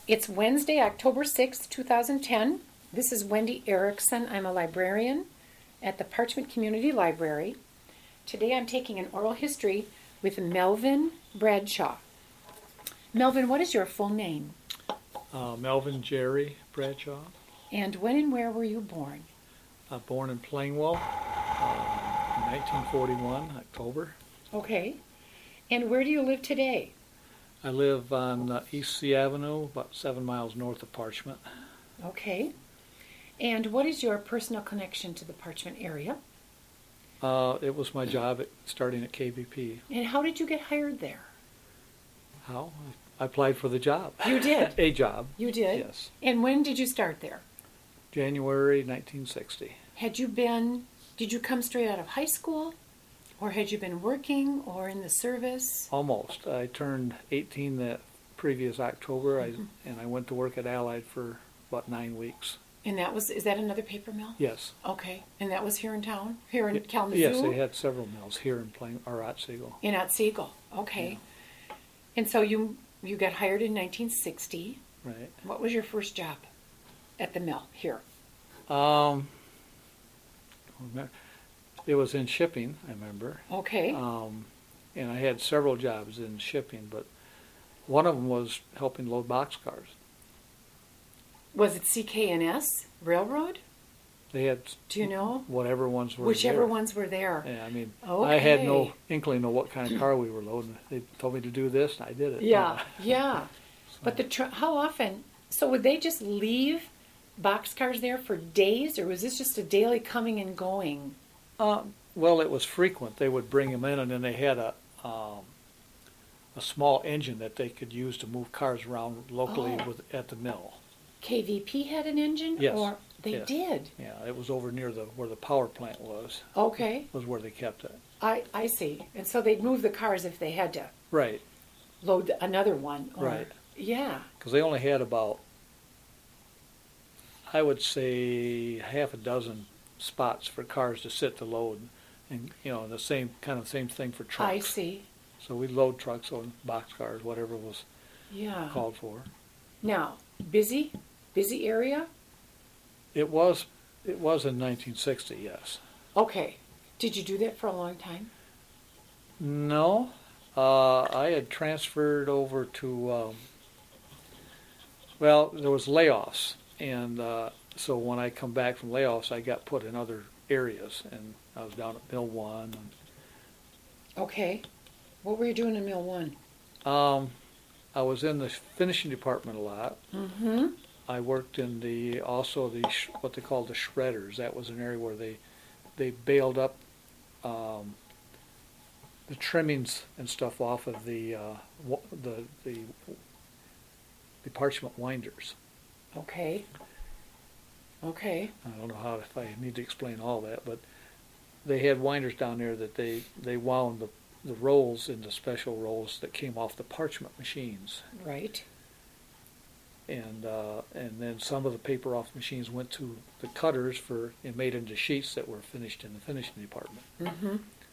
It's Wednesday, October 6th, 2010. This is Wendy Erickson. I'm a librarian at the Parchment Community Library. Today I'm taking an oral history with Melvin Bradshaw. Melvin, what is your full name? Melvin Jerry Bradshaw. And when and where were you born? Born in Plainwell in 1941, October. Okay. And where do you live today? I live on East Sea Avenue, about 7 miles north of Parchment. Okay. And what is your personal connection to the Parchment area? It was my job starting at KVP. And how did you get hired there? How? I applied for the job. You did? A job. You did? Yes. And when did you start there? January 1960. Did you come straight out of high school? Or had you been working or in the service? Almost. I turned 18 that previous October, and I went to work at Allied for about 9 weeks. And is that another paper mill? Yes. Okay. And that was here in town? Here in Kalamazoo? Yes, they had several mills here in Otsego. In Otsego. Okay. Yeah. And so you got hired in 1960. Right. What was your first job at the mill here? It was in shipping, I remember. Okay. And I had several jobs in shipping, but one of them was helping load boxcars. Was it CK&S Railroad? They had. Do you know? Whatever ones were Whichever there. ones were there. Yeah, I mean, okay. I had no inkling of what kind of car we were loading. They told me to do this, and I did it. Yeah, yeah. So. But how often? So would they just leave boxcars there for days, or was this just a daily coming and going? Well, it was frequent. They would bring them in, and then they had a small engine that they could use to move cars around locally at the mill. KVP had an engine? Yes. Or they did? Yeah, it was over near where the power plant was. Okay. Was where they kept it. I see. And so they'd move the cars if they had to. Right. Load another one. Right. Yeah. Because they only had about, I would say, half a dozen spots for cars to sit to load, and the same thing for trucks. I see. So we load trucks on boxcars, whatever was called for. Now, busy area? It was in 1960, yes. Okay. Did you do that for a long time? No, I had transferred over to. Well, there was layoffs, and so when I come back from layoffs, I got put in other areas, and I was down at Mill 1. Okay. What were you doing in Mill 1? I was in the finishing department a lot. Mm-hmm. I worked in what they called the shredders. That was an area where they baled up the trimmings and stuff off of the parchment winders. Okay. Okay. I don't know if I need to explain all that, but they had winders down there that they wound the rolls into special rolls that came off the parchment machines. Right. And then some of the paper off machines went to the cutters and made into sheets that were finished in the finishing department. Mm-hmm.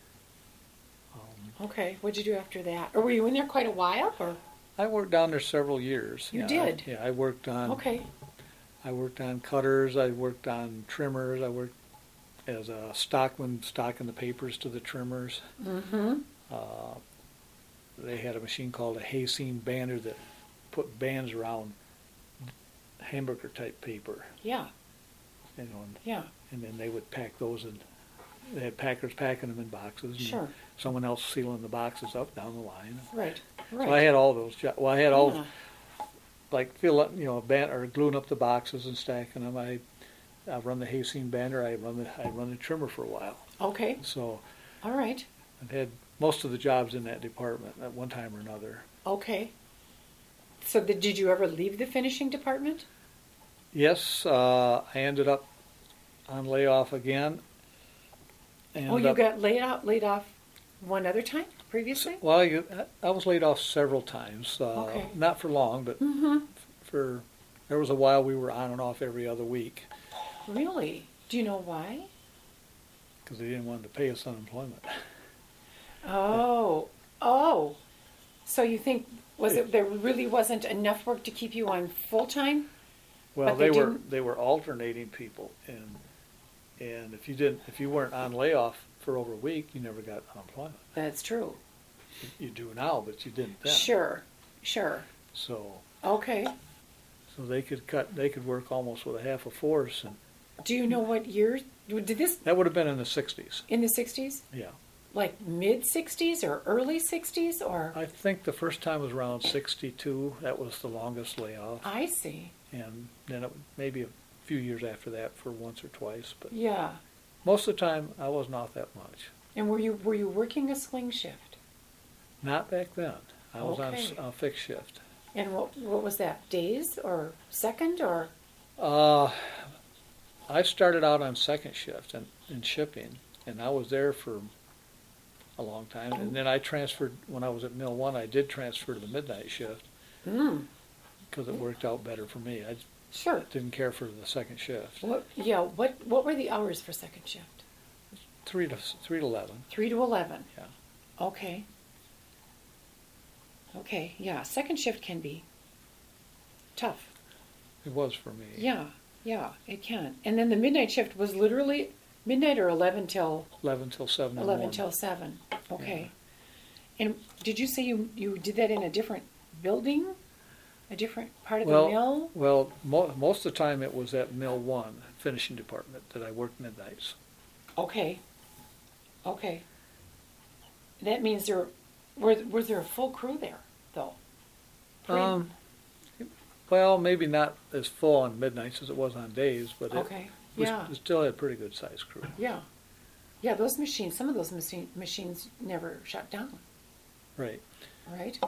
Okay. What did you do after that? Or were you in there quite a while? Or I worked down there several years. You did? I worked on. Okay. I worked on cutters. I worked on trimmers. I worked as a stockman, stocking the papers to the trimmers. Mm-hmm. They had a machine called a Hayseed bander that put bands around hamburger type paper. Yeah. And then they would pack those, and they had packers packing them in boxes. Sure. And someone else sealing the boxes up down the line. Right. So I had all those jobs. Well, I had all, like fill up, or gluing up the boxes and stacking them. I run the Hayseed bander. I run the trimmer for a while. Okay. So. All right. I've had most of the jobs in that department at one time or another. Okay. So did you ever leave the finishing department? Yes, I ended up on layoff again. You got laid off one other time previously? Well, I was laid off several times. Okay. Not for long, but there was a while we were on and off every other week. Really? Do you know why? Because they didn't want to pay us unemployment. Oh. So you think There really wasn't enough work to keep you on full time? Well, But they they were alternating people, and if you weren't on layoff for over a week, you never got unemployment. That's true. You do now, but you didn't then. Sure. So Okay. they could work almost with a half a force, and Do you know what year did this that would have been in the 60s. in the 60s? Yeah. Like mid 60s or early 60s or I think the first time was around 62. That was the longest layoff. I see. And then maybe a few years after that for once or twice. But Yeah. most of the time, I wasn't off that much. And were you working a swing shift? Not back then. I was Okay. on a fixed shift. And what was that? Days or second or I started out on second shift in shipping, and I was there for a long time. And then I transferred, when I was at Mill 1, I did transfer to the midnight shift because it worked out better for me. I Sure. didn't care for the second shift. What were the hours for second shift? 3 to 11. 3 to 11. Yeah. Okay. Okay, yeah. Second shift can be tough. It was for me. Yeah, it can. And then the midnight shift was literally midnight or 11 till 11 till 7 in the 11 morning. till 7. Okay. And did you say you did that in a different building? A different part of the mill? Well, most of the time it was at Mill 1, finishing department, that I worked midnights. Okay. That means was there a full crew there, though? Well, maybe not as full on midnights as it was on days, but Okay. it still had a pretty good sized crew. Yeah, those machines, some of those machines never shut down, Right. right?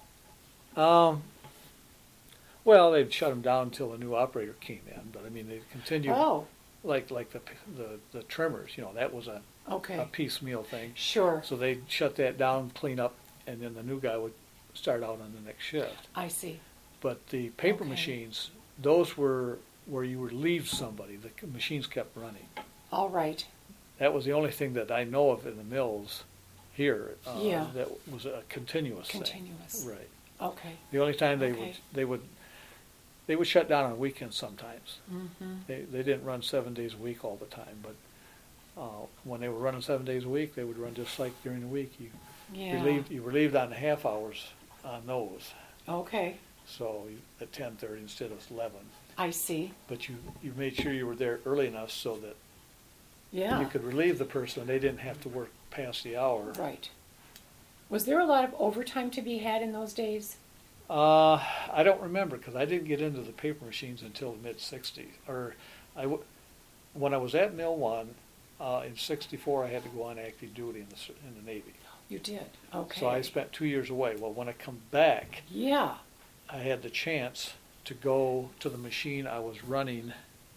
Well, they'd shut them down until a new operator came in, but I mean they continued. Oh, Like the trimmers, that was a okay. piecemeal thing. Sure, So they'd shut that down, clean up, and then the new guy would start out on the next shift. I see. But the paper Okay. machines, those were where you would relieve somebody. The machines kept running. All right. That was the only thing that I know of in the mills here. Yeah. That was a continuous thing. Continuous. Right. Okay. The only time Okay. they would shut down on weekends sometimes. Mm-hmm. They didn't run 7 days a week all the time, but when they were running 7 days a week, they would run just like during the week. Yeah. You relieved on the half hours on those. Okay. So at 10:30 instead of 11. I see. But you made sure you were there early enough so that Yeah. you could relieve the person and they didn't have to work past the hour. Right. Was there a lot of overtime to be had in those days? I don't remember because I didn't get into the paper machines until the mid-'60s. When I was at Mill 1, in 64, I had to go on active duty in the Navy. You did. Okay. So I spent 2 years away. Well, when I come back, Yeah. I had the chance to go to the machine I was running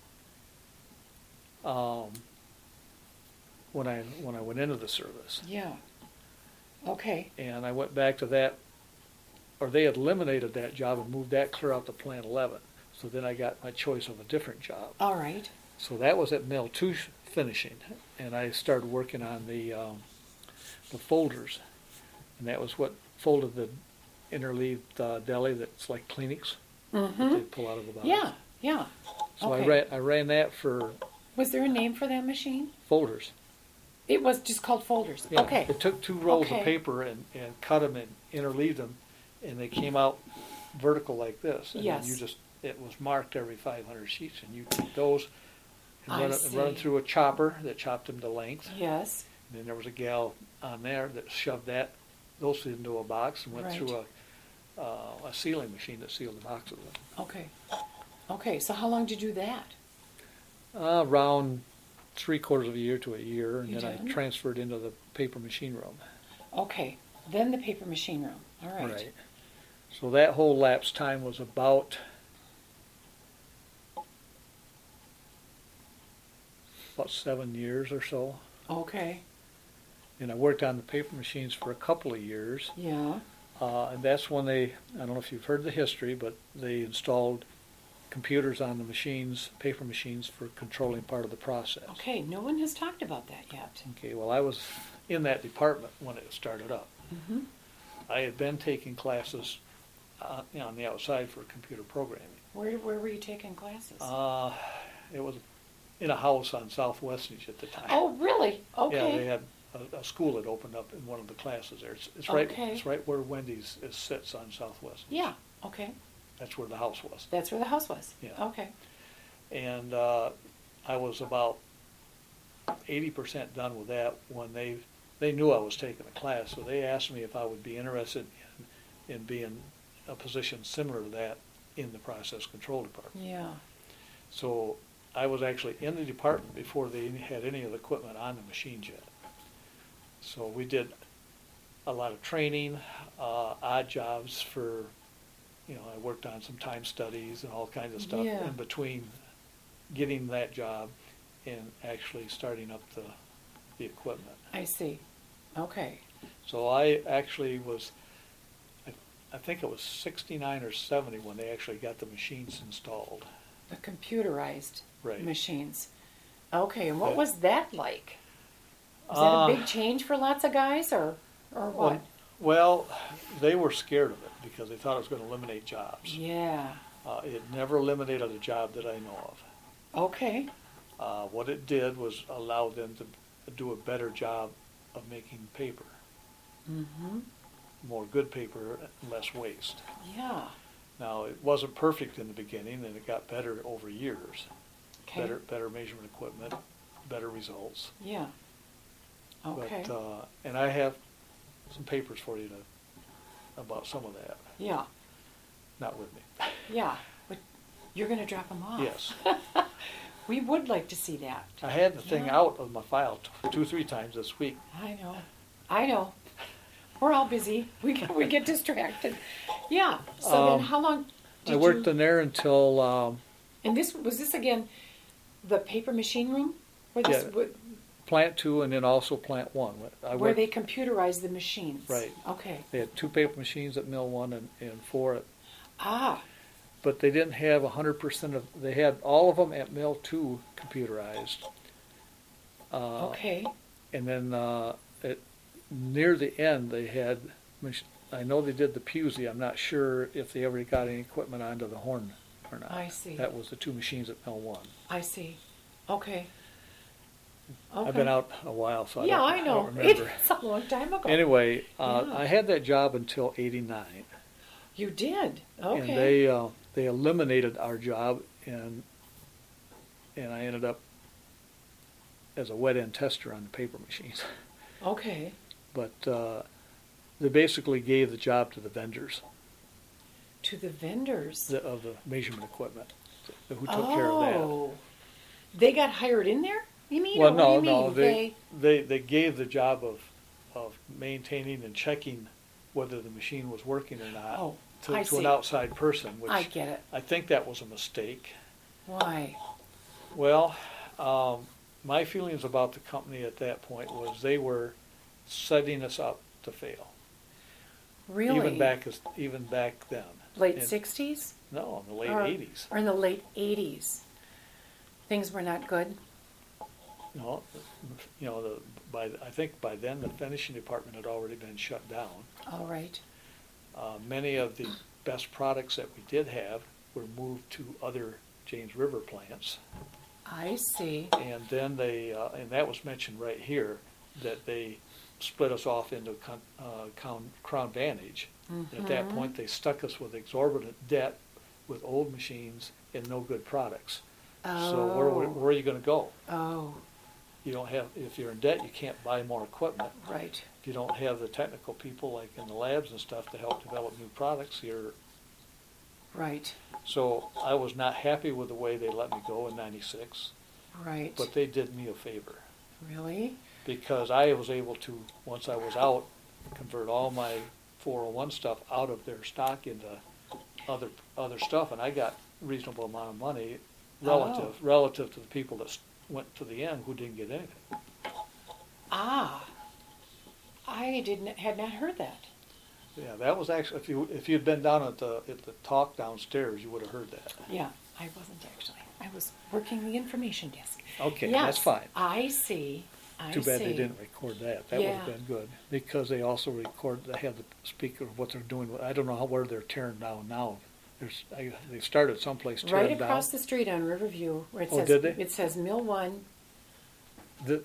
when I went into the service. Yeah. Okay. And I went back to that, or they had eliminated that job and moved that clear out to Plant 11. So then I got my choice of a different job. All right. So that was at Mill 2 finishing, and I started working on the folders, and that was what folded the interleaved deli that's like Kleenex that they pull out of the box. Yeah. Yeah. So Okay. I ran that for Was there a name for that machine? folders. It was just called folders. Yeah, Okay. It took 2 rolls Okay. of paper and cut them and interleaved them, and they came out vertical like this. And Yes. then it was marked every 500 sheets, and you take those and I run them see. through a chopper that chopped them to length. Yes. And then there was a gal on there that shoved those into a box and went Right. through a sealing machine that sealed the boxes. Okay. Okay. So how long did you do that? Around 3/4 of a year to a year, and You then I did? transferred into the paper machine room. Okay. Then the paper machine room. All right. So that whole lapse time was about 7 years or so. Okay. And I worked on the paper machines for a couple of years. Yeah. And that's when I don't know if you've heard the history, but they installed computers on the machines, paper machines, for controlling part of the process. Okay. No one has talked about that yet. Okay, well, I was in that department when it started up. Mm-hmm. I had been taking classes on the outside for computer programming. Where were you taking classes? It was in a house on South Westage at the time. Oh, really? Okay. Yeah, they had a school that opened up in one of the classes there. It's right. Okay. It's right where Wendy's sits on South Westage. Yeah. Okay. That's where the house was. That's where the house was. Yeah. Okay. And I was about 80% done with that when they knew I was taking a class, so they asked me if I would be interested in being a position similar to that in the process control department. Yeah. So I was actually in the department before they had any of the equipment on the machines yet. So we did a lot of training, odd jobs for, I worked on some time studies and all kinds of stuff in between getting that job and actually starting up the equipment. I see. Okay. So I actually was, I think it was 69 or 70 when they actually got the machines installed. The computerized Right. machines. Okay, and what was that like? Was that a big change for lots of guys, or what? Well, they were scared of it because they thought it was going to eliminate jobs. Yeah. It never eliminated a job that I know of. Okay. What it did was allow them to do a better job of making paper. Mm-hmm. More good paper, less waste. Yeah. Now, it wasn't perfect in the beginning, and it got better over years. Okay. Better measurement equipment, better results. Yeah. Okay. But, and I have some papers for you about some of that. Yeah. Not with me. Yeah. But you're going to drop them off. Yes. We would like to see that. I had the thing Yeah. out of my file 2 or 3 times this week. I know. We're all busy. We get distracted. Yeah. So then how long did I worked in there until And was this again the paper machine room? Where this, Yeah. Plant 2 and then also Plant 1. where they computerized the machines. Right. Okay. They had 2 paper machines at Mill 1 and 4 at, Ah. but they didn't have 100% of, they had all of them at Mill 2 computerized. Okay. And then near the end they had, I know they did the Pusey, I'm not sure if they ever got any equipment onto the Horn or not. I see. That was the 2 machines at Mill 1. I see. Okay. Okay. I've been out a while, so Yeah, I don't know. remember. It's a long time ago. Anyway, Yeah. I had that job until '89. You did. Okay. And they eliminated our job, and I ended up as a wet end tester on the paper machines. Okay. But they basically gave the job to the vendors To the vendors. of the measurement equipment, who took care of that. Oh. They got hired in there? You mean? Well, or what do you no, mean? they gave the job of maintaining and checking whether the machine was working or not Oh, to I an see. outside person, which I get it. I think that was a mistake. Why? Well, my feelings about the company at that point was they were setting us up to fail. Really? Even back then. Late And- 60s? No, in the late Or- 80s. Or in the late 80s? Things were not good? No, I think by then the finishing department had already been shut down. All right. Many of the best products that we did have were moved to other James River plants. I see. And then and that was mentioned right here, that they split us off into Crown Vantage. And at that point, they stuck us with exorbitant debt with old machines and no good products. So where are you going to go? Oh, You don't have, if you're in debt, you can't buy more equipment. right. If you don't have the technical people like in the labs and stuff to help develop new products, Right. so I was not happy with the way they let me go in '96, Right. but they did me a favor Really? because I was able to, once I was out, convert all my 401 stuff out of their stock into other stuff, and I got a reasonable amount of money relative to the people that went to the end who didn't get anything. Ah. I had not heard that. Yeah, that was actually, if you'd been down at the talk downstairs, you would have heard that. Yeah, I wasn't actually. I was working the information desk. Okay, Yes, that's fine. I see. I Too bad see. they didn't record that. That would have Yeah. been good, because they also they have the speaker of what they're doing. I don't know where they're tearing down now. They started someplace tearing Right down. across the street on Riverview, where it Oh, says did they? it says Mill One, The-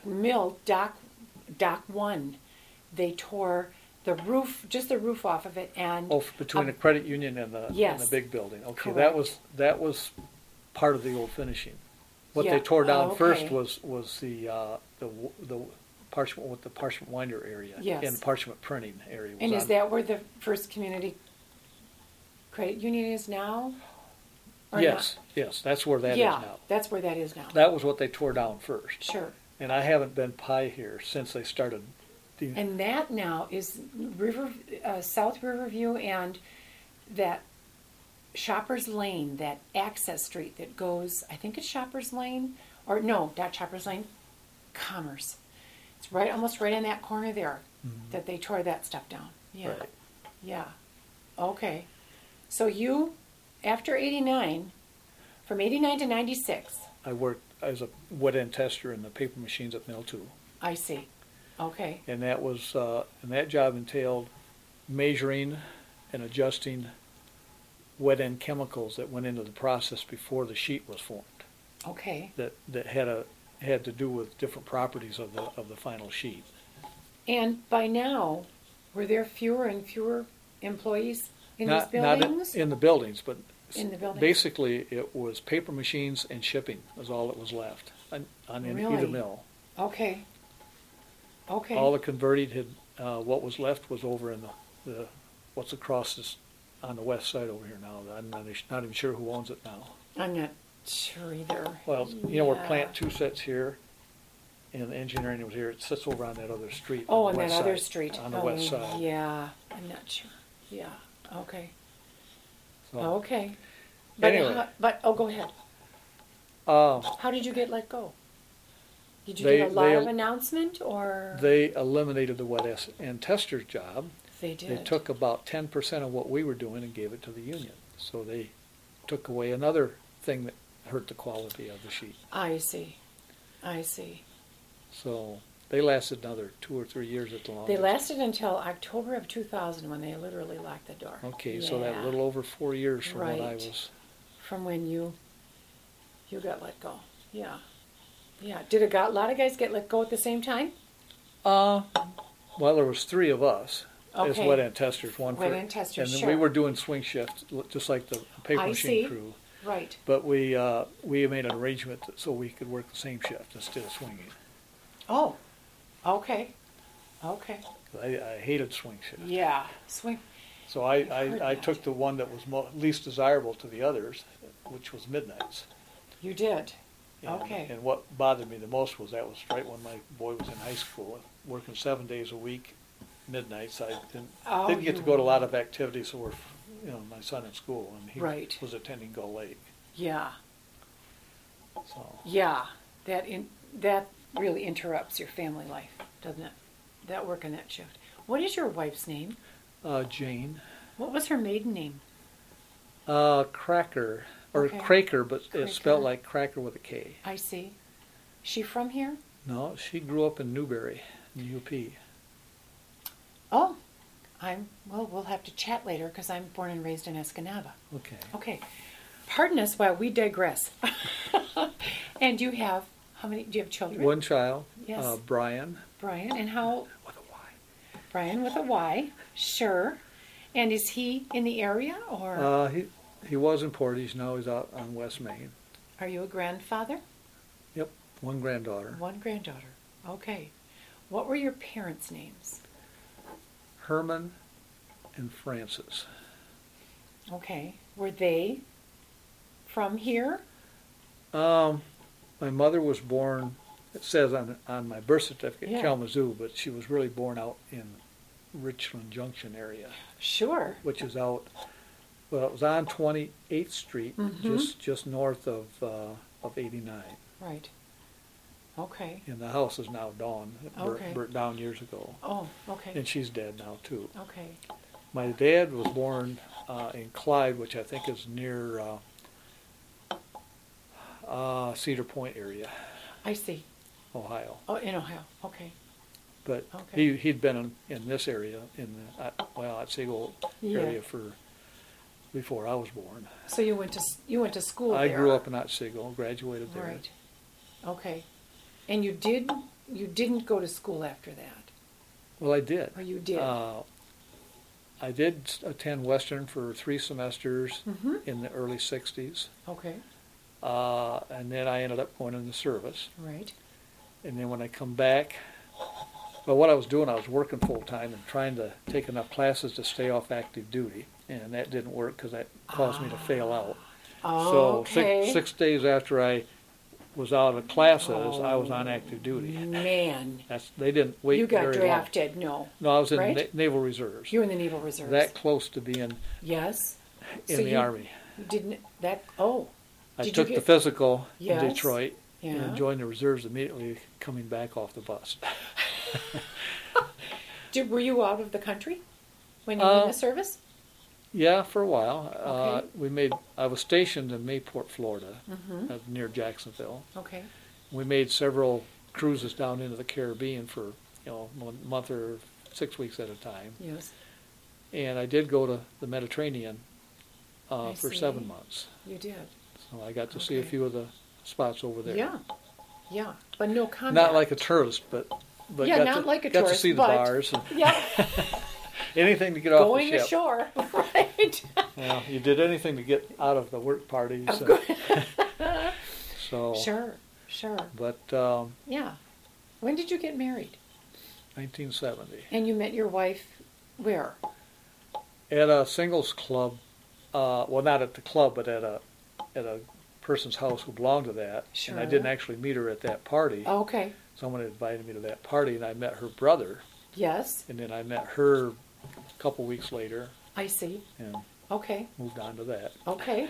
Dock One. They tore the roof, just the roof off of it, and between the credit union and the Yes. big building. Okay, Correct. that was part of the old finishing. What Yeah. they tore down Oh, first okay. was the parchment, with the parchment winder area. Yes. And the parchment printing area. Was and is on- that where the First Community Credit Union is now? Or Yes, yes, that's where that is yeah, now. that's where that is now. That was what they tore down first. Sure. And I haven't been by here since they started. And that now is South Riverview, and that Shoppers Lane, that access street that goes, I think it's Shoppers Lane, or no, not Shoppers Lane, Commerce. It's right, almost right in that corner there, that they tore that stuff down. Yeah, Right. yeah. Okay. So you, after 89, from 89 to 96, I worked as a wet end tester in the paper machines at Mill 2. I see. Okay. And that job entailed measuring and adjusting wet end chemicals that went into the process before the sheet was formed. Okay. That had to do with different properties of the final sheet. And by now, were there fewer and fewer employees in Not these buildings? in the buildings, but In the buildings. basically it was paper machines and shipping was all that was left on either Really? mill. Okay. Okay. All the converting what was left was over in the what's across this on the west side over here now. I'm not even sure who owns it now. I'm not sure either. Well, you know where Yeah. Plant 2 sits here, and engineering was here. It sits over on that other street. Oh, on on the that west other side, street. on the Oh, west side. Yeah, I'm not sure. Yeah. Okay. So, Okay. But, Anyway. go ahead. uh, How did you get let go? Did you They- get a lot they- of announcement, or they eliminated the wet end tester's job. they did? They took about 10% of what we were doing and gave it to the union. So they took away another thing that hurt the quality of the sheet. I see. I see. So they lasted another 2 or 3 years at the longest. They lasted until October of 2000 when they literally locked the door. Okay, so that Yeah. little over 4 years from when I Right. was. From when you got let go. Yeah. Yeah. Did a lot of guys get let go at the same time? Well, there was 3 of us as Okay. wet end testers. One Wet for, end testers, and sure. we were doing swing shift, just like the paper I machine see. crew. Right. But we made an arrangement so we could work the same shift instead of swinging. Oh. Okay. Okay. I hated swing shift. Yeah. Swing. So I've I heard took that. the one that was least desirable to the others, which was midnights. You did. And, Okay. And what bothered me the most was that was right when my boy was in high school, working 7 days a week, midnights. I Oh, didn't get to you- go to a lot of activities, so my son in school, and he Right. was attending Gull Lake. Yeah. So Yeah. That really interrupts your family life, doesn't it? That work and that shift. What is your wife's name? Jane, What was her maiden name? Cracker or Okay. Cracker, but it's spelled Cracker. like cracker with a K. I see. She from here? No, she grew up in Newberry, in UP. Oh, we'll have to chat later because I'm born and raised in Escanaba. Okay. Okay. Pardon us while we digress. And you have, do you have children? One child, Yes. Brian, Brian, and how, with a Y. Brian with a Y, sure. And is he in the area, or He was in Portage, now he's out on West Main. are you a grandfather? Yep, one granddaughter. One granddaughter. Okay. What were your parents' names? Herman and Francis. Okay. Were they from here? My mother was born, it says on my birth certificate, Yeah. Kalamazoo, but she was really born out in Richland Junction area, Sure. which is out, well, it was on 28th Street, Mhm. just north of 89. Right. Okay. And the house is now gone. It Okay. burnt down years ago. Oh, okay. And she's dead now, too. Okay. My dad was born in Clyde, which I think is near Cedar Point area. I see. Ohio. Oh, in Ohio. Okay. But Okay. he'd been in this area, at Siegel area before I was born. So you went to school I there. grew up in Otsego, graduated there. Right. Okay. And you didn't go to school after that, Well, I did. or you did? I did attend Western for 3 semesters Mm-hmm. in the early 60s. Okay. And then I ended up going in the service. Right. And then when I come back, well, what I was doing, I was working full-time and trying to take enough classes to stay off active duty. And that didn't work because that caused me to fail out. Oh, So okay. six days after I was out of classes, I was on active duty. Man, They didn't wait you got very drafted. No, long. No, I was in right? Naval Reserves. you were in the Naval Reserves. That close to being Yes. in So the you Army. didn't that? Oh, I did took you the get? physical Yes. in Detroit Yeah. and joined the reserves immediately coming back off the bus. Were you out of the country when you were in the service? Yeah, for a while. Okay. I was stationed in Mayport, Florida, Mm-hmm. near Jacksonville. Okay. We made several cruises down into the Caribbean for a month or 6 weeks at a time. Yes. And I did go to the Mediterranean I for see. 7 months. You did. So I got to see a Okay. few of the spots over there. Yeah. Yeah. But no combat. Not like a tourist, but Yeah, got not to, like a got tourist, to see the but- bars and Yeah. anything to get off Going the ship. ashore. Right. Yeah, you did anything to get out of the work parties. Of course. So, Sure. Sure. but Yeah. When did you get married? 1970 And you met your wife where? at a singles club. Well, not at the club, but at a person's house who belonged to that. And I Sure. didn't actually meet her at that party. Oh, okay. Someone invited me to that party, and I met her brother. Yes. And then I met her a couple weeks later I see. and Okay. moved on to that. Okay.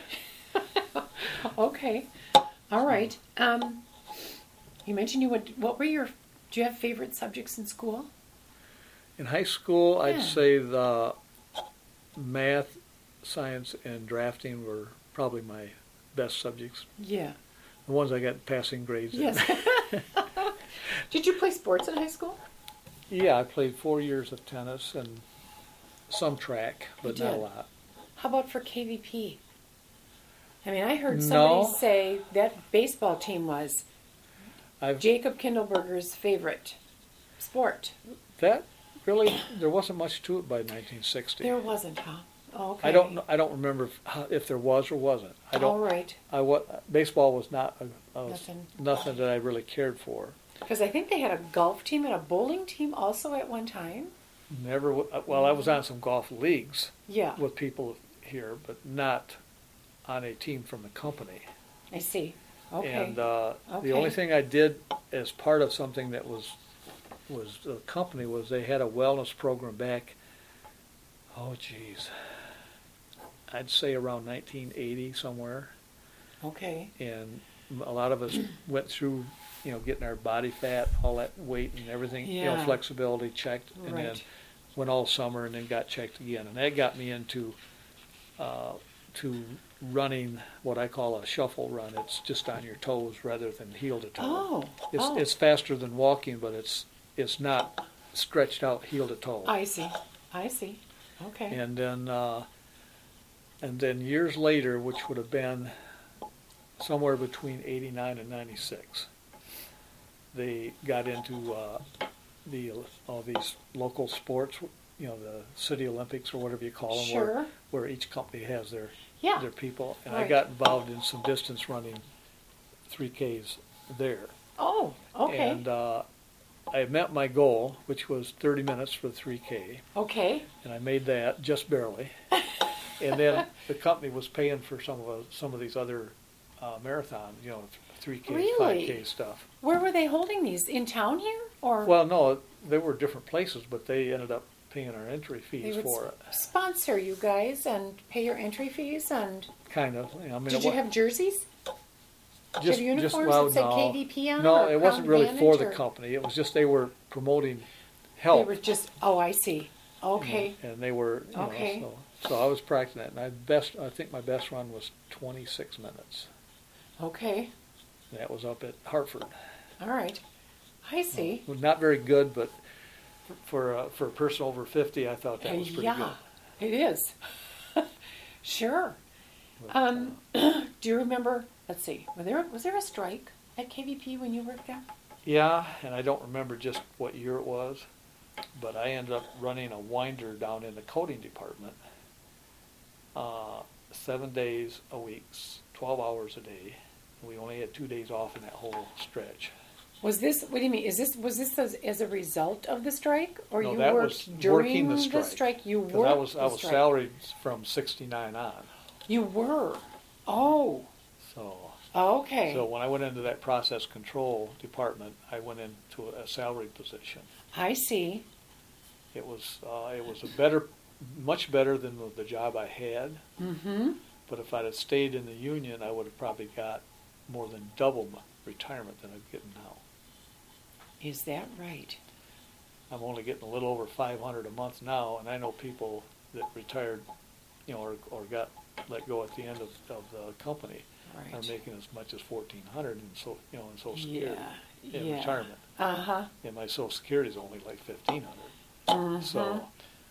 Okay. All right. You mentioned you would. What were your? Do you have favorite subjects in school? In high school, Yeah. I'd say the math, science, and drafting were probably my best subjects. Yeah. The ones I got passing grades in. Yes. Did you play sports in high school? Yeah, I played 4 years of tennis and some track, but You not a did? lot. How about for KVP? I mean, I heard somebody No. say that baseball team was I've Jacob Kindleberger's favorite sport. that really there wasn't much to it by 1960. There wasn't, huh? Oh, okay. I don't remember if there was or wasn't. All right. Baseball was not Nothing. nothing that I really cared for. Because I think they had a golf team and a bowling team also at one time. Never. Well, I was on some golf leagues Yeah, with people here, but not on a team from the company. I see. Okay. And the Okay. only thing I did as part of something that was the company was they had a wellness program back. Oh, geez, I'd say around 1980 somewhere, Okay. and a lot of us went through, getting our body fat, all that weight and everything, Yeah. flexibility checked, and then Right. went all summer and then got checked again, and that got me into to running what I call a shuffle run. It's just on your toes rather than heel to toe. Oh. Oh. It's faster than walking, but it's not stretched out heel to toe. I see. I see. Okay. And then years later, which would have been somewhere between 89 and 96, they got into all these local sports, the City Olympics or whatever you call them, Sure. where each company has their Yeah. people. And I Right. got involved in some distance running 3Ks there. Oh. Okay. And I met my goal, which was 30 minutes for the 3K, Okay. and I made that just barely. And then the company was paying for some of these other marathons, 3K, Really? 5K stuff. Where were they holding these? In town here, or Well, no, they were different places, but they ended up paying our entry they fees would for it. sponsor you guys and pay your entry fees? And Kind of. I mean, did you have jerseys? Did you have uniforms well, that said no. KVP on? No, or it wasn't Crown really for Advantage, the or- company. It was just they were promoting They health. were just. Oh, I see. Okay. And they were, Okay. so I was practicing that. And I think my best run was 26 minutes. Okay. That was up at Hartford. All right. I see. Well, not very good, but for a person over 50, I thought that was pretty Yeah, it is. Sure. good. But, Do you remember, let's see, was there a strike at KVP when you worked there? yeah, and I don't remember just what year it was, but I ended up running a winder down in the coating department, 7 days a week, 12 hours a day. We only had 2 days off in that whole stretch. Was this, what do you mean, was this as a result of the strike? Or No, you that worked was during working the the strike. strike? You 'Cause worked I was the strike. salaried from 69 on. You were? Oh, So okay. so when I went into that process control department, I went into a salaried position. I see. It was much better than the job I had. Mm-hmm. But if I'd have stayed in the union, I would have probably got more than double my retirement than I'm getting now. Is that right? I'm only getting a little over 500 a month now, and I know people that retired, or got let go at the end of the company are Right. making as much as 1,400 in Social Security Yeah, in yeah. retirement, Uh-huh. and my Social Security is only like 1,500. Mhm. So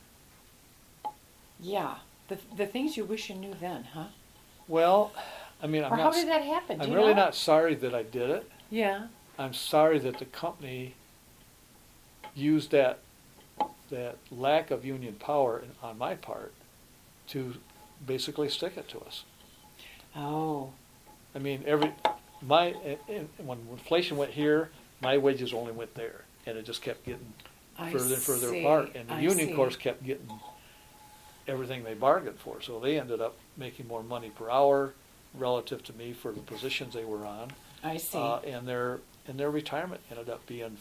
Yeah. The things you wish you knew then, huh? well, I mean, Or how did that happen? Do I'm you really know? not sorry that I did it. Yeah. I'm sorry that the company used that lack of union power on my part to basically stick it to us. Oh. I mean, when inflation went here, my wages only went there, and it just kept getting I further and further see. apart. And the I union, see. of course, kept getting everything they bargained for. So they ended up making more money per hour relative to me for the positions they were on. I see. And their retirement ended up being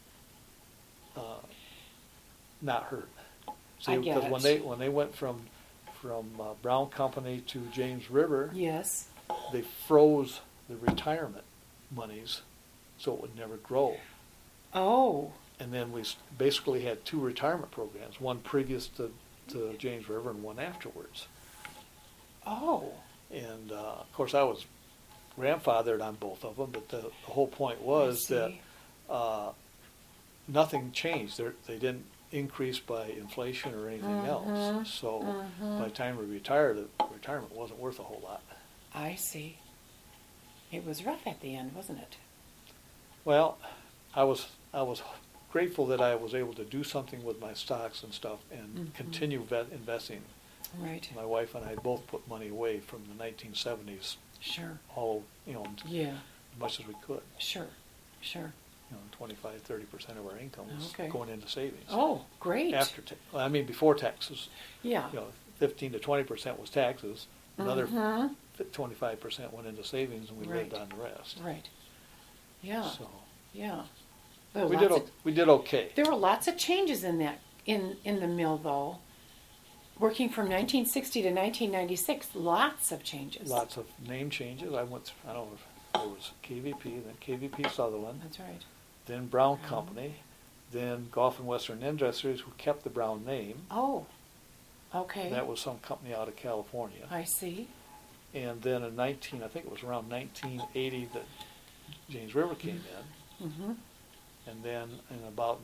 not hurt. See, I get because it. when they went from Brown Company to James River, Yes. they froze the retirement monies so it would never grow. Oh. And then we basically had two retirement programs, one previous to James River and one afterwards. Oh. And of course, I was grandfathered on both of them, but the whole point I was that see. nothing changed. They didn't increase by inflation or anything else. So by the time we retired, the retirement wasn't worth a whole lot. I see. It was rough at the end, wasn't it? Well, I was grateful that I was able to do something with my stocks and stuff and continue investing. Right. My wife and I both put money away from the 1970s, Sure. all Yeah. as much as we could. Sure. Sure. 25, 30% of our income was Okay. going into savings. Oh, great. Before taxes, Yeah. 15 to 20% was taxes. Another Mhm. 25% went into savings, and we lived Right. on the rest. Right. Yeah. So Yeah. There were we lots did of- we did okay. There were lots of changes in the mill though. Working from 1960 to 1996, lots of changes. Lots of name changes. I don't know if there was KVP, then KVP Sutherland, That's right. then Brown Company, then Gulf and Western Industries, who kept the Brown name. Oh. Okay. That was some company out of California. I see. And then I think it was around 1980 that James River came in. Mm-hmm. And then in about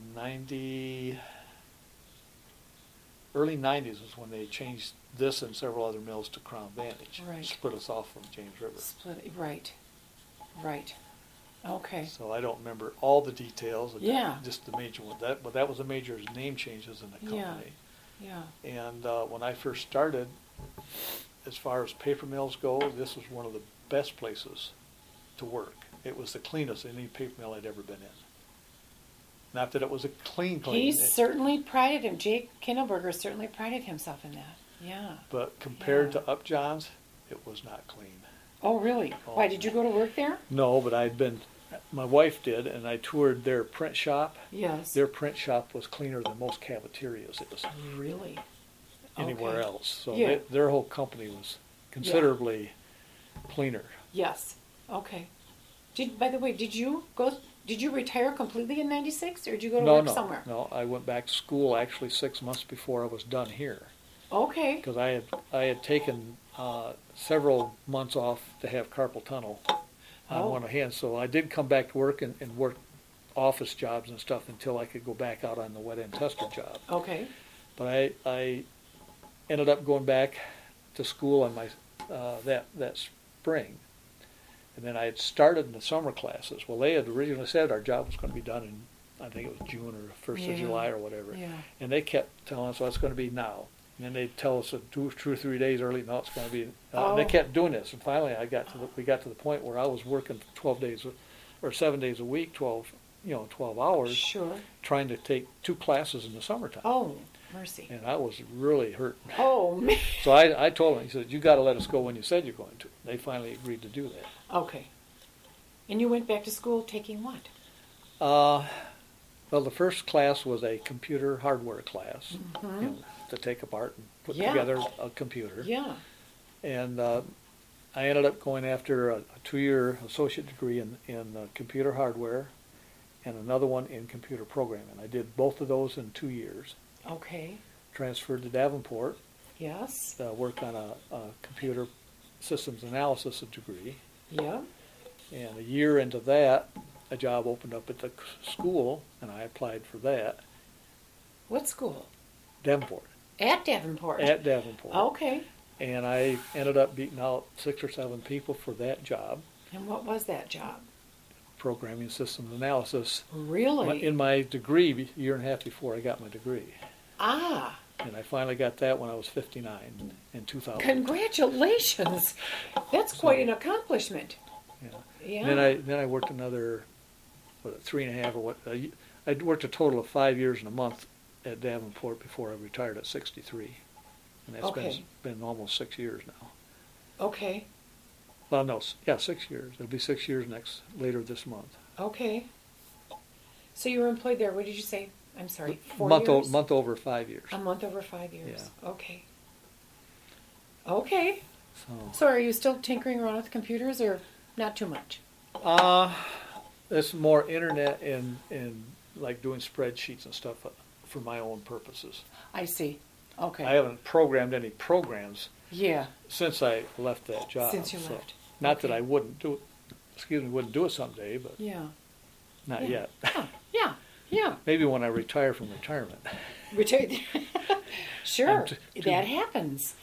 early 90s is when they changed this and several other mills to Crown Vantage. Right. Split us off from James River. Split. Right. Right. Okay. So I don't remember all the details. Yeah. Just the major one. But that was the major name changes in the Yeah. company. Yeah. And when I first started, as far as paper mills go, this was one of the best places to work. It was the cleanest any paper mill I'd ever been in. Not that it was a clean. He certainly prided him. Jake Kindleberger certainly prided himself in that. Yeah. But compared Yeah. to Upjohn's, it was not clean. Oh, really? Oh, Why, did you go to work there? No, but my wife did, and I toured their print shop. Yes. Their print shop was cleaner than most cafeterias Really? anywhere Okay. else. So Yeah. their whole company was considerably cleaner. Yes. Okay. By the way, did you retire completely in 96 or did you go to work somewhere? No, I went back to school actually 6 months before I was done here. Okay. Because I had taken several months off to have carpal tunnel on Oh. one hand. So I did come back to work and work office jobs and stuff until I could go back out on the wet end tester job. Okay. But I ended up going back to school on my that spring, and then I had started in the summer classes. Well, they had originally said our job was going to be done in, I think it was June or 1st of July or whatever. Yeah. And they kept telling us, well, it's going to be now. And then they'd tell us 2 or 3 days early, no, it's going to be. And they kept doing this. And finally, we got to the point where I was working 12 days or 7 days a week, 12 hours, Sure. trying to take 2 classes in the summertime. Oh, mercy. And I was really hurting. Oh, man. So I told them, he said, you got to let us go when you said you're going to. They finally agreed to do that. Okay. And you went back to school taking what? Well, the first class was a computer hardware class, Mm-hmm. to take apart and put Yeah. together a computer. Yeah. And I ended up going after a 2-year associate degree in computer hardware and another one in computer programming. I did both of those in 2 years. Okay. Transferred to Davenport, Yes. worked on a computer systems analysis degree. Yeah. And a year into that, a job opened up at the school, and I applied for that. What school? Davenport. At Davenport. At Davenport. Okay. And I ended up beating out 6 or 7 people for that job, And what was that job? programming systems analysis. Really? In my degree, a year and a half before I got my degree. Ah, And I finally got that when I was 59 in 2000. congratulations. That's quite an accomplishment. Yeah. Yeah. And then I worked another, 3.5 or what? I worked a total of 5 years and a month at Davenport before I retired at 63. And that's Okay. been almost 6 years now. Okay. Well, no, 6 years. It'll be 6 years later this month. Okay. So you were employed there, what did you say? I'm sorry, 4 month years? month over 5 years. A month over 5 years. Yeah. Okay. Okay. So, So are you still tinkering around with computers or not too much? it's more internet and like doing spreadsheets and stuff for my own purposes. I see. Okay. I haven't programmed any programs Yeah. since I left that job. Since you so left. Not that Okay. I wouldn't do it someday, but Yeah. not Yeah. yet. Huh. Yeah. Yeah. Maybe when I retire from retirement. Retired. Sure. I'm too- That happens.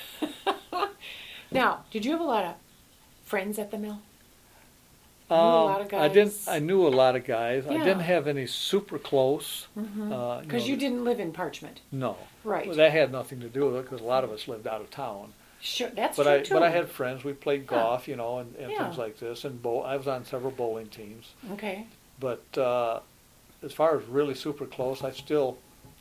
Now, did you have a lot of friends at the mill? Knew a lot of guys? I knew a lot of guys. I Yeah. didn't have any super close. Because you didn't live in Parchment. No. Right. Well, that had nothing to do with it because a lot of us lived out of town. Sure, that's But true too. I had friends. We played golf, and Yeah. things like this. And I was on several bowling teams. Okay. But as far as really super close, I still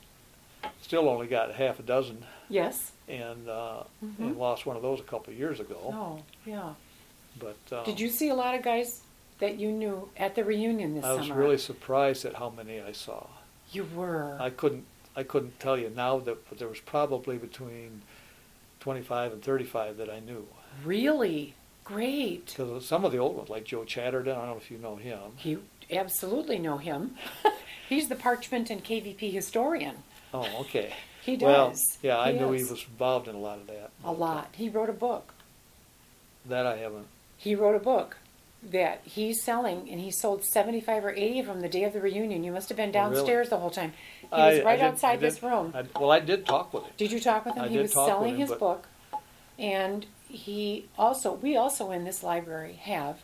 only got half a dozen, Yes. and lost one of those a couple of years ago. Oh, yeah. But Did you see a lot of guys that you knew at the reunion this I was summer? really surprised at how many I saw. You were. I couldn't tell you now but there was probably between 25 and 35 that I knew. Really? Great. Because some of the old ones, like Joe Chatterton, I don't know if you know him. You absolutely know him. He's the Parchment and KVP historian. Oh, okay. He Well, does. yeah, I He knew he is. was involved in a lot of that. A lot. He wrote a book. That I haven't. He wrote a book that he's selling, and he sold 75 or 80 of them the day of the reunion. You must have been Oh, really? downstairs the whole time. He was right outside this room. I did talk with him. Did you talk with him? I He did was talk with selling him, his but- book, and we also in this library have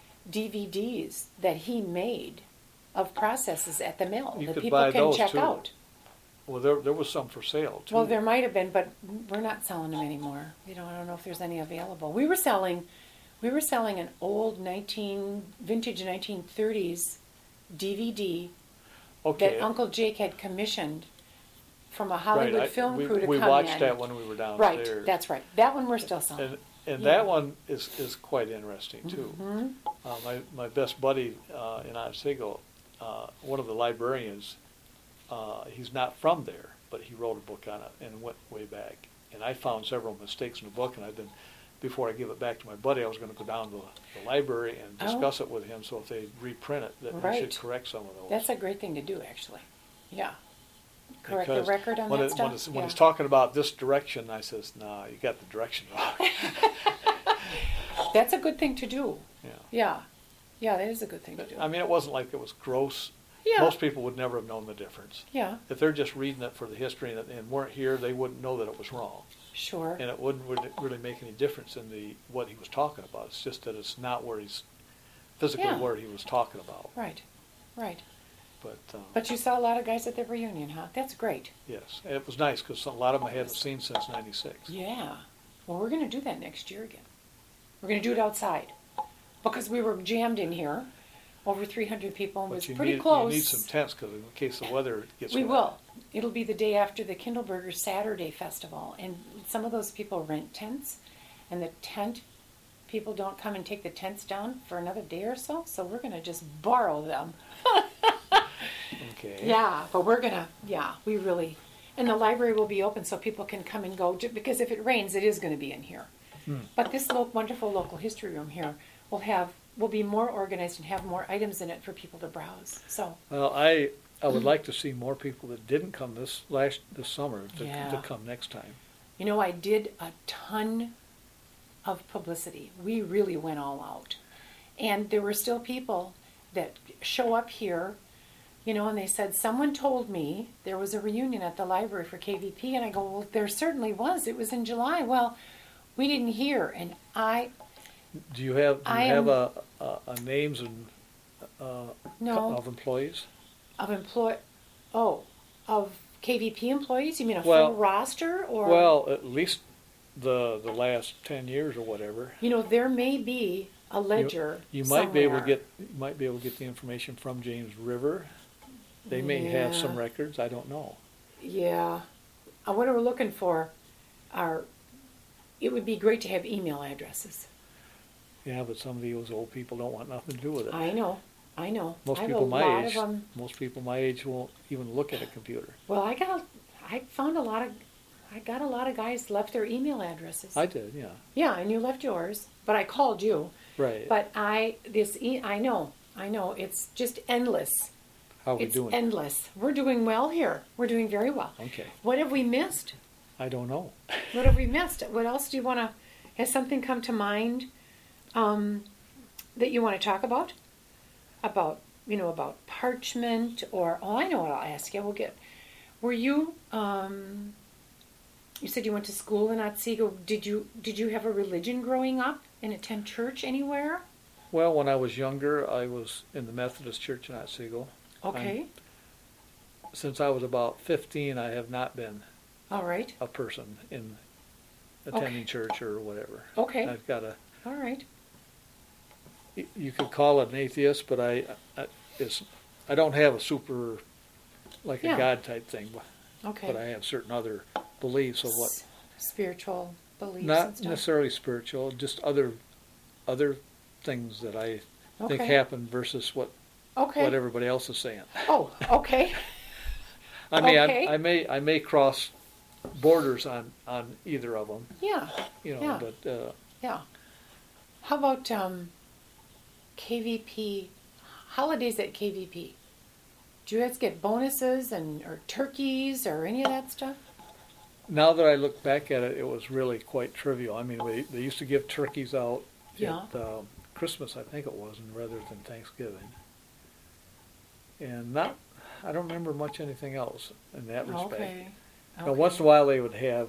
DVDs that he made of processes at the mill You that could people buy can those, check too. out. Well, there was some for sale, too. Well, there might have been, but we're not selling them anymore. I don't know if there's any available. We were selling an old vintage 1930s DVD Okay. that Uncle Jake had commissioned from a Right, Hollywood film crew to come we in. watched that when we were downstairs. Right, that's right. That one we're still selling. And Yeah. that one is quite interesting, too. Mhm. My best buddy in Otsego, one of the librarians, he's not from there, but he wrote a book on it and went way back. And I found several mistakes in the book, and before I give it back to my buddy, I was going to go down to the library and discuss it with him, so if they reprint it, that he Right. should correct some of those. That's a great thing to do, actually. Yeah. Correct the Because record on when that it- stuff? When it's talking about this direction, I says, "Nah, you got the direction wrong." That's a good thing to do. Yeah. Yeah. Yeah, that is a good thing to do. I mean, it wasn't like it was gross Yeah. Most people would never have known the difference. Yeah, If they're just reading it for the history and weren't here, they wouldn't know that it was wrong. sure. And it wouldn't really make any difference in what he was talking about. It's just that it's not where he's physically Yeah. where he was talking about. Right, right. But, But you saw a lot of guys at the reunion, huh? That's great. yes, it was nice because a lot of them I hadn't seen since '96. Yeah. Well, we're going to do that next year again. We're going to do it outside because we were jammed in here. Over 300 people and was But pretty close. you need some tents because in case the weather gets We wet. will. It'll be the day after the Kindleberger Saturday Festival, and some of those people rent tents, and the tent people don't come and take the tents down for another day or so. So we're going to just borrow them. Okay. Yeah, but we're gonna. Yeah, we really. And the library will be open so people can come and go. Because if it rains, it is going to be in here. But this wonderful local history room here will be more organized and have more items in it for people to browse. So Well, I would like to see more people that didn't come this summer Yeah. to come next time. I did a ton of publicity. We really went all out, and there were still people that show up here. And they said, someone told me there was a reunion at the library for KVP, and I go, well, there certainly was. It was in July. Well, we didn't hear, and Do you have a names and no of employees? of KVP employees. You mean a Well- full roster, or Well, at least the last 10 years or whatever. there may be a ledger. You might be able to somewhere. get the information from James River. They may have Yeah. some records. I don't know. Yeah, what we're looking for it would be great to have email addresses. Yeah, but some of those old people don't want nothing to do with it. I know. Most I have people a my lot age, of 'em. most people my age won't even look at a computer. Well, I got a lot of guys left their email addresses. I did, yeah. Yeah, and you left yours, but I called you. Right. But I know, it's just endless. How are we It's doing? endless. We're doing well here. We're doing very well. Okay. What have we missed? I don't know. What have we missed? What else do you want to? Has something come to mind that you want to talk about? About parchment, or I know what I'll ask you. Were you? You said you went to school in Otsego. Did you have a religion growing up and attend church anywhere? Well, when I was younger, I was in the Methodist Church in Otsego. Okay. Since I was about 15, I have not been All right. a person in attending Okay. church or whatever. Okay. I've got All right. you could call it an atheist, but I don't have a super, like a Yeah. God type thing, Okay. but I have certain other beliefs of what, Spiritual beliefs and not stuff. necessarily spiritual, just other things that I think Okay. happen versus what Okay. everybody else is saying. Oh, okay. I mean, Okay. I may cross borders on either of them, Yeah. Yeah. but Yeah. How about KVP holidays at KVP? Do you guys get bonuses or turkeys or any of that stuff? now that I look back at it, it was really quite trivial. I mean, they used to give turkeys out Yeah. at Christmas, I think it was, and rather than Thanksgiving. And I don't remember much anything else in that respect. Okay. Now, once in a while they would have,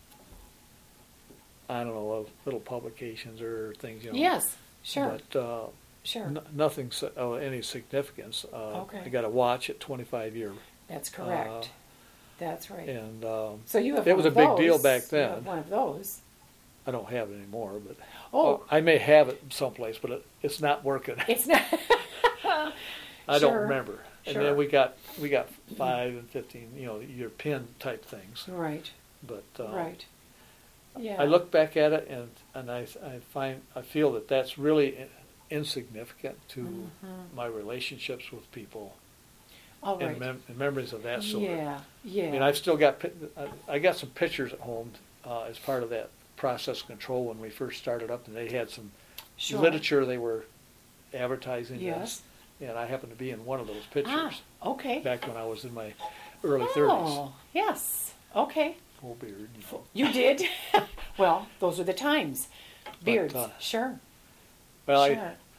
I don't know, little publications or things, Yes. Sure. But Sure. nothing of any significance. Okay. I got a watch at 25-year, That's correct. That's right. and So you have it one was of a big deal those. back You then. have one of those. I don't have it anymore, but Oh, I may have it someplace, but it's not working. it's not. I don't Sure. remember. And Sure. then we got 5 and 15, your pin type things. Right. But Right. Yeah. I look back at it and I feel that that's really insignificant to Mm-hmm. my relationships with people All right. and memories of that sort. Yeah. Yeah. I mean, I've still got I got some pictures at home as part of that process control when we first started up, and they had some Sure. literature they were advertising. Yes. And I happened to be in one of those pictures Okay. back when I was in my early 30s. Oh, yes. Okay. Full beard. You did? Well, those are the times. Beards. But, sure. Well, Sure.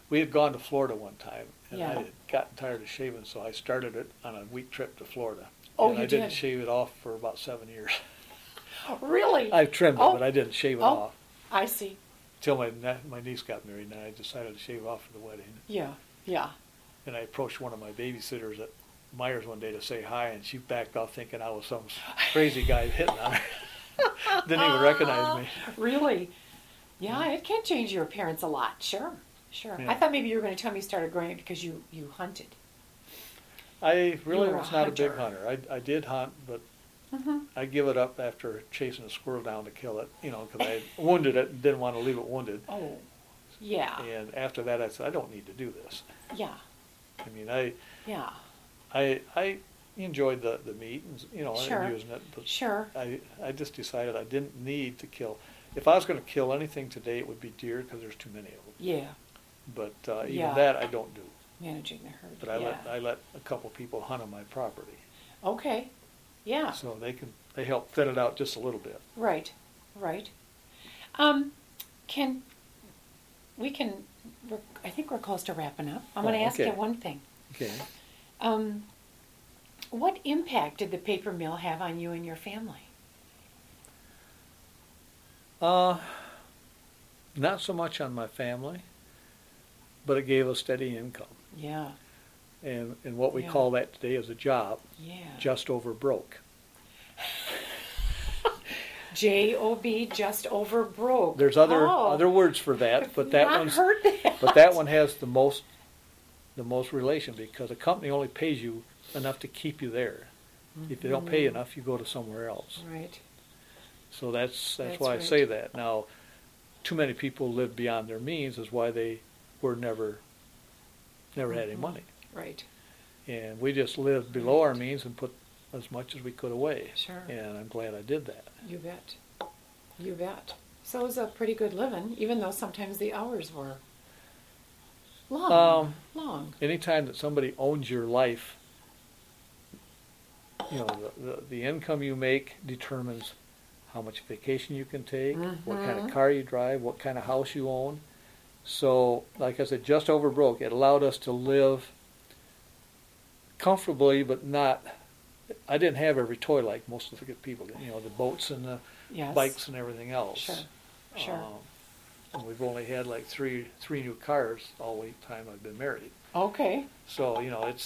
we had gone to Florida one time, and Yeah. I had gotten tired of shaving, so I started it on a week trip to Florida. Oh, and you I didn't did? shave it off for about 7 years. Really? I trimmed it, Oh. but I didn't shave it Oh. off I see. till my niece got married, and I decided to shave off for the wedding. Yeah, yeah. And I approached one of my babysitters at Myers one day to say hi, and she backed off thinking I was some crazy guy hitting on her. Didn't even recognize me. Really? Yeah, it can change your appearance a lot. Sure, sure. Yeah. I thought maybe you were going to tell me you started growing it because you hunted. I really were a was not a big hunter. hunter. I did hunt, but Mm-hmm. I give it up after chasing a squirrel down to kill it, because I wounded it and didn't want to leave it wounded. Oh, yeah, And after that, I said, I don't need to do this. yeah, I mean, yeah. I enjoyed the meat and, Sure. and using it, but Sure. I just decided I didn't need to kill. If I was going to kill anything today, it would be deer because there's too many of them. Yeah, But even Yeah. that I don't do. managing the herd. But yeah. I let a couple people hunt on my property, Okay. Yeah. so they help thin it out just a little bit. Right. Right. Can we can? I think we're close to wrapping up. I'm going to Oh, ask you okay. one thing. Okay. What impact did the paper mill have on you and your family? Not so much on my family, but it gave a steady income. Yeah. And what we Yeah. call that today is a job, Yeah. just over broke. J-O-B, just over broke. There's Oh, other words for that, but that not one's heard that. but that one has the most relation because a company only pays you enough to keep you there. If they don't pay you enough, you go to somewhere else. Right. So that's That's why right. I say that. Now, too many people live beyond their means is why they were never had any money. Right. And we just lived below our means and put as much as we could away. Sure. And I'm glad I did that. You bet. You bet. So it was a pretty good living, even though sometimes the hours were long. Long. Anytime that somebody owns your life, the income you make determines how much vacation you can take, what kind of car you drive, what kind of house you own. So, like I said, just over broke. It allowed us to live comfortably, but not. I didn't have every toy like most of the good people did. The boats and the Yes. bikes and everything else. Sure. Sure. And we've only had like three new cars all the time I've been married. Okay. So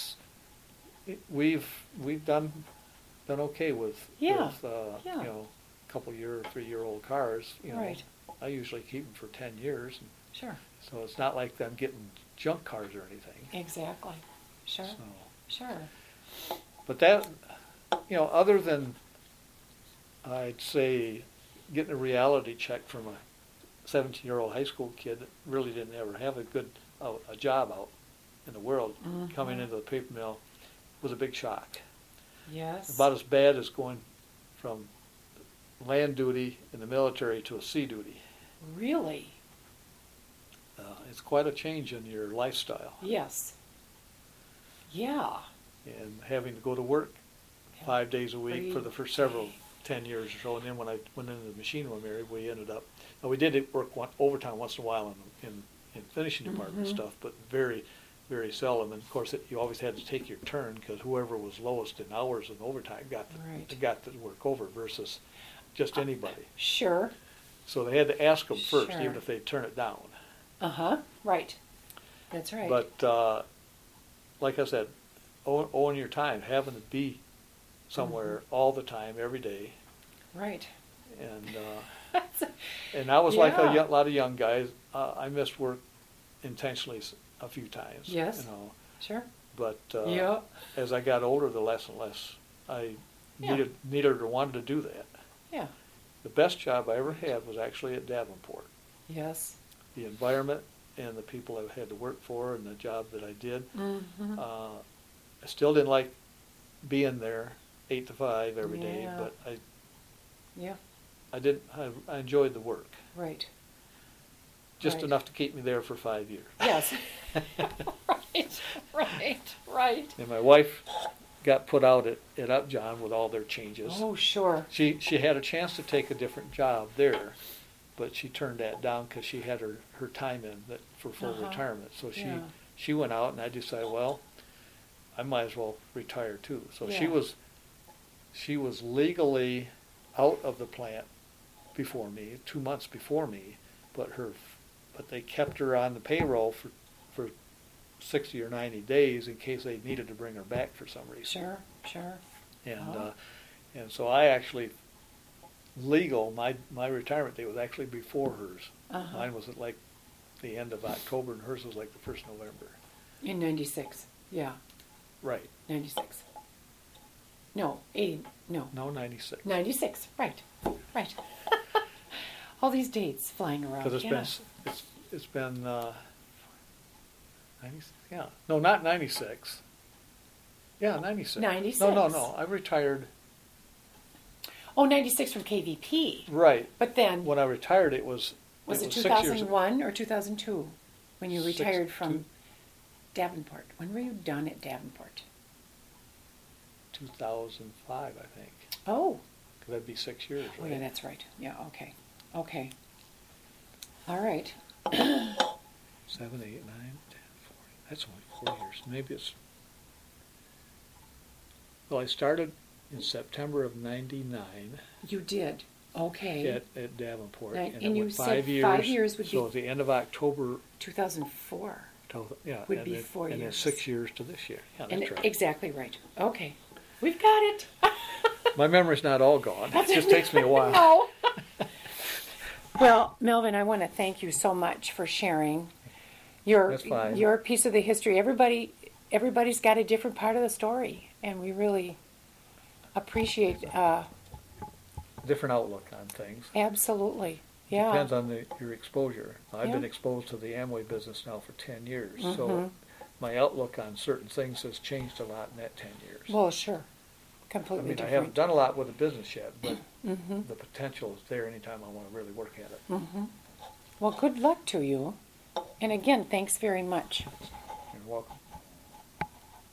we've done okay with Yeah. with Yeah. couple year or 3-year-old cars. Right. I usually keep them for 10 years, and Sure. so it's not like I'm getting junk cars or anything. Exactly. Sure. So, Sure. but that other than I'd say getting a reality check from a 17-year-old high school kid that really didn't ever have a job out in the world, coming into the paper mill was a big shock. Yes. About as bad as going from land duty in the military to a sea duty. Really? It's quite a change in your lifestyle, Yes. Yeah. and having to go to work 5 days a week for the first several 10 years or so. And then when I went into the machine room area, we ended up, we did work overtime once in a while in finishing department stuff, but very, very seldom. And of course, you always had to take your turn because whoever was lowest in hours of overtime got the work over versus just anybody. Sure. So they had to ask them first, Sure. even if they turn it down. Uh-huh. Right. That's right. But like I said, owning your time, having to be somewhere all the time, every day, right. and I was like Yeah. a lot of young guys. I missed work intentionally a few times. Yes. Sure. But Yeah. as I got older, the less and less I Yeah. needed or wanted to do that. Yeah. The best job I ever had was actually at Davenport. Yes. The environment and the people I had to work for and the job that I did. Mm-hmm. I still didn't like being there 8 to 5 every day, Yeah. but Yeah. I enjoyed the work. Right. Just Right. enough to keep me there for 5 years. Yes. Right. And my wife got put out at Upjohn with all their changes. Oh, sure. She had a chance to take a different job there, but she turned that down because she had her time in that for full Uh-huh. retirement. So Yeah. she went out, and I decided, well, I might as well retire too. So Yeah. she was legally out of the plant before me, 2 months before me, but they kept her on the payroll for 60 or 90 days in case they needed to bring her back for some reason. Sure, sure. And Oh. and so I actually my retirement date was actually before hers. Uh-huh. Mine was at like the end of October, and hers was like the 1st November. In 96. Yeah, Right. 96. No, 80. No. No, 96. 96. Right. Right. All these dates flying around. Because Yeah. it's been 96. Yeah. No, not 96. Yeah, 96. 96. No. I retired. Oh, 96 from KVP. Right. But then, When I retired, it was was it 6 years. 2001 or 2002 when you Six- retired from two- Davenport? When were you done at Davenport? 2005, I think. Oh, Because that'd be 6 years, oh right? yeah, that's right. Yeah, okay. Okay. All right. 7, 8, 9, 10, 40. That's only 4 years. Maybe it's. Well, I started in September of '99 You did. Okay. at Davenport, Right, and and it you went said 5 years. 5 years would so be- at the end of October, 2004. yeah, Would and be then, 4 and then years. 6 years to this year. Yeah, And that's right. exactly right. Okay. We've got it. My memory's not all gone. It just takes me a while. No. Well, Melvin, I want to thank you so much for sharing That's fine. your piece of the history. Everybody's got a different part of the story, and we really appreciate. Different outlook on things. Absolutely, yeah. Depends on your exposure. I've been Yeah. exposed to the Amway business now for 10 years, Mhm. so my outlook on certain things has changed a lot in that 10 years. Well, sure, I completely mean, I different. haven't done a lot with the business yet, but Mm-hmm. the potential is there anytime I want to really work at it. Mm-hmm. Well, good luck to you, and again, thanks very much. You're welcome.